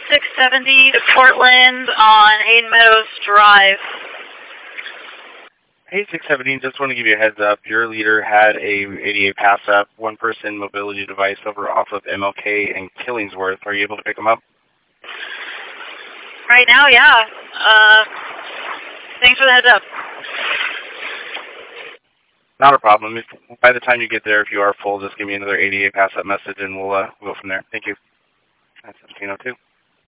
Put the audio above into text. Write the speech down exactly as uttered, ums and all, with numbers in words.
six seventy to Portland on Hayden Meadows Drive. Hey, six seventeen, just want to give you a heads up. Your leader had a A D A pass-up, one-person mobility device over off of M L K and Killingsworth. Are you able to pick them up? Right now, yeah. Uh, thanks for the heads up. Not a problem. If, by the time you get there, if you are full, just give me another A D A pass-up message, and we'll, uh, we'll go from there. Thank you. That's seventeen oh two.